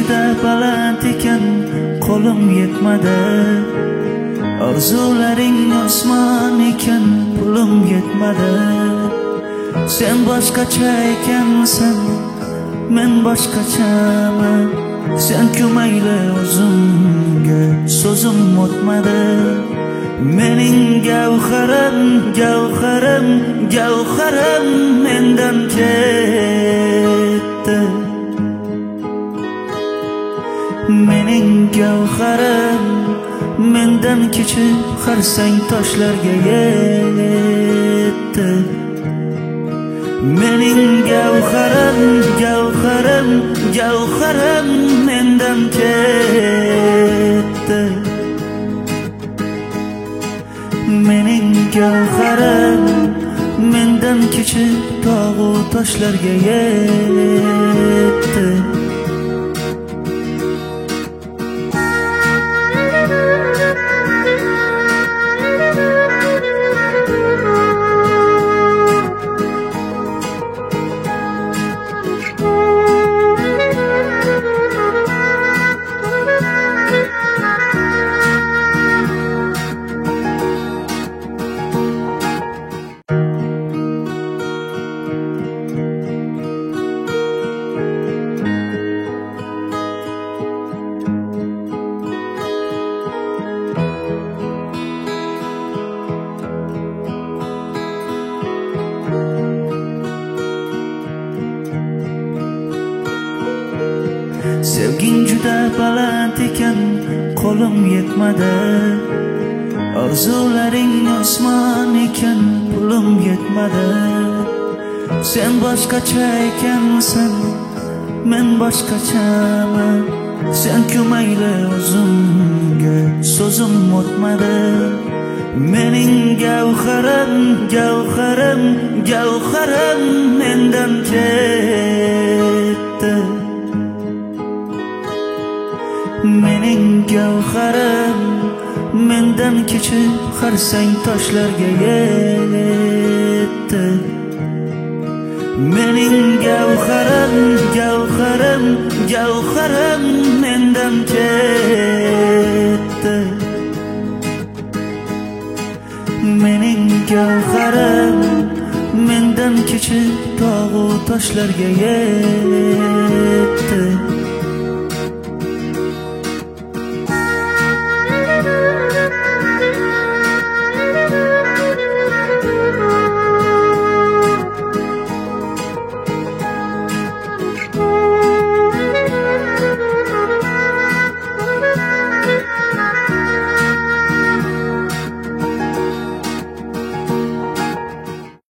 juda baland ekan, qo'lim yetmadi. Orzularing osmon ekan, pulim yetmadi. Sen boshqacha ekansan, men boshqachaman. Sen ko'mayli o'zimga, so'zim o'tmadi. Mening gavharim, gavharim, gavharim mendan ketdi. Mening gavharim mendan kechib qarsang toshlarga yetdi. Mening gavharim, gavharim, gavharim mendan ketdi. Mening gavharim mendan kechib tog'u toshlarga yetdi. Sevging juda baland ekan, qo'lim yetmadi. Orzularing osmon ekan, pulim yetmadi. Sen boshqacha ekansan, men boshqachaman. Sen ko'mayli o'zimga, so'zim o'tmadi. Mening gavharim, gavharim, gavharim mendan ketdi. Mening gavharim mendan kechib qarsang toshlarga yetdi. Mening gavharim, gavharim, gavharim mendan ketdi. Mening gavharim mendan kechib tog'u toshlarga yetdi.